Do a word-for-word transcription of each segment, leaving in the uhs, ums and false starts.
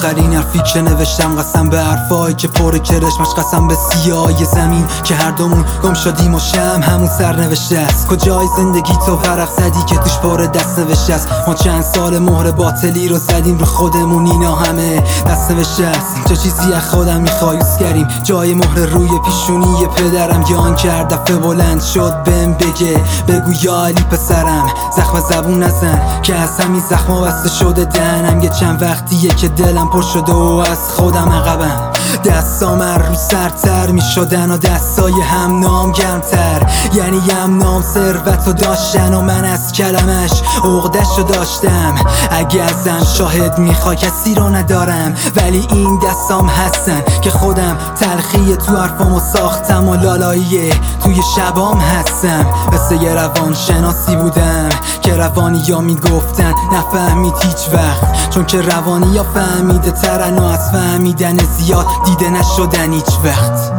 آخرین حرفی که نوشتم قسم به حرفایی که پر کرشمش، قسم به سیاهی زمین که هر دومون گم شدیم و شم همون سر نوشته است. کجای زندگی تو ورق زدی که توش پر دست نوشته است؟ ما چند سال مهر باطلی رو زدیم رو خودمون، اینا همه دست نوشته است. چه چیزی از خودم میخوای دوست کریم؟ جای مهر روی پیشونی پدرم یا آن که هر دفعه بلند شد بهم بگه بگو یا علی پسرم زخم زبون نزن که از همین زخما بسته شده دهنم. یه چند وقتیه که دلم پر شده و از خودم عقبم. دستام رو سرتر می شدن و دستای هم نام گرمتر، یعنی هم نام ثروت و داشتن و من از کلمش عقدش رو داشتم. اگه ازم شاهد میخوای کسی رو ندارم، ولی این دستام هستن که خودم تلخی تو حرفامو ساختم و لالاییه توی شبام هستم. مثل یه روان شناسی بودم که روانی ها میگفتن نفهمید هیچ وقت، چون که روانی ها فهمیده ترن و از فهمیدن زیاد دیده نشدن هیچ وقت.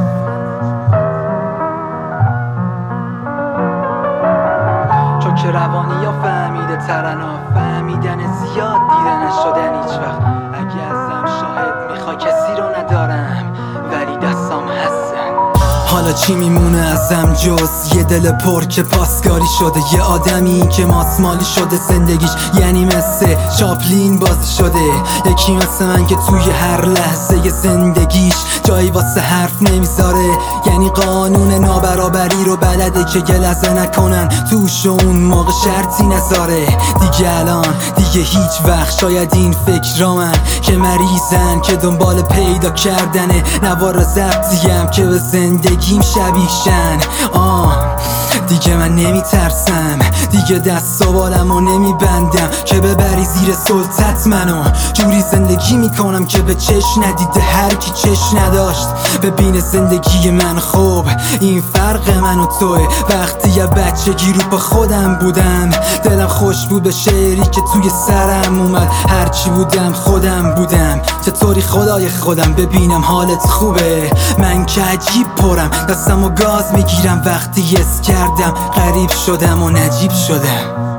چون که روانی ها فهمیده ترن و فهمیدن زیاد دیده نشدن هیچ وقت. اگه ازم شاهد میخوای کسی رو ندارم، ولی دستام هستن. حالا چی میمونه ازم جز یه دل پر که پاسکاری شده، یه آدمی که ماسمالی شده زندگیش، یعنی مثل چاپلین بازی شده. یکی مثل من که توی هر لحظه زندگیش جایی واسه حرف نمیذاره، یعنی قانون نابرابری رو بلده که یه لحظه نکنن توش اون موقع شرطی نذاره. دیگه الان دیگه هیچ وقت شاید این فکر را من که مریضن که دنبال پیدا کردنه نوار ضبطیم که به زندگیم شبیه شن. آه دیگه من نمیترسم، دیگه دست و بالمو نمیبندم که ببری زیر سلطت منو. جوری زندگی میکنم که به چش ندیده هر کی چش نداشت ببینه زندگی من. خوب این فرق من و توه. وقتی یه بچگی رو با خودم بودم دلم خوش بود به شعری که توی سرم اومد. هرچی بودم خودم بودم. چطوری خدای خودم ببینم حالت خوبه؟ من که عجیب پرم، دستم و گاز میگیرم وقتی یس کردم غریب شدم و نجیب شدم.